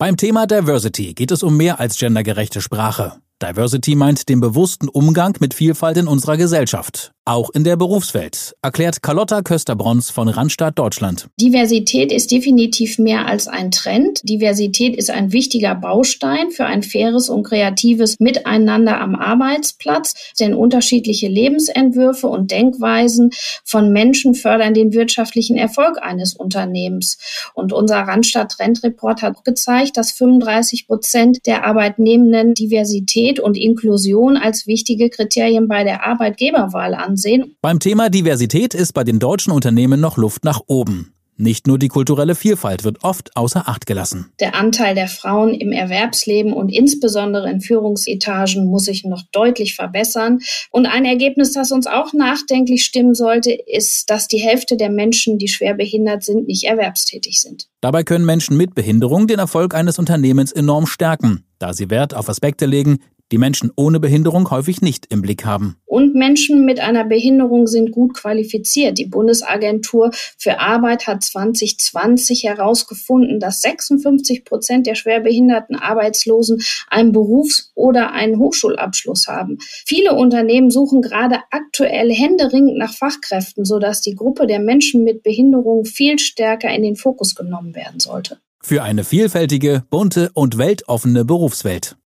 Beim Thema Diversity geht es um mehr als gendergerechte Sprache. Diversity meint den bewussten Umgang mit Vielfalt in unserer Gesellschaft. Auch in der Berufswelt, erklärt Carlotta Köster-Brons von Randstad Deutschland. Diversität ist definitiv mehr als ein Trend. Diversität ist ein wichtiger Baustein für ein faires und kreatives Miteinander am Arbeitsplatz, denn unterschiedliche Lebensentwürfe und Denkweisen von Menschen fördern den wirtschaftlichen Erfolg eines Unternehmens. Und unser Randstad Trend Report hat gezeigt, dass 35% der Arbeitnehmenden Diversität und Inklusion als wichtige Kriterien bei der Arbeitgeberwahl ansehen. Beim Thema Diversität ist bei den deutschen Unternehmen noch Luft nach oben. Nicht nur die kulturelle Vielfalt wird oft außer Acht gelassen. Der Anteil der Frauen im Erwerbsleben und insbesondere in Führungsetagen muss sich noch deutlich verbessern. Und ein Ergebnis, das uns auch nachdenklich stimmen sollte, ist, dass die Hälfte der Menschen, die schwer behindert sind, nicht erwerbstätig sind. Dabei können Menschen mit Behinderung den Erfolg eines Unternehmens enorm stärken, da sie Wert auf Aspekte legen, die Menschen ohne Behinderung häufig nicht im Blick haben. Und Menschen mit einer Behinderung sind gut qualifiziert. Die Bundesagentur für Arbeit hat 2020 herausgefunden, dass 56% der schwerbehinderten Arbeitslosen einen Berufs- oder einen Hochschulabschluss haben. Viele Unternehmen suchen gerade aktuell händeringend nach Fachkräften, sodass die Gruppe der Menschen mit Behinderung viel stärker in den Fokus genommen werden sollte. Für eine vielfältige, bunte und weltoffene Berufswelt.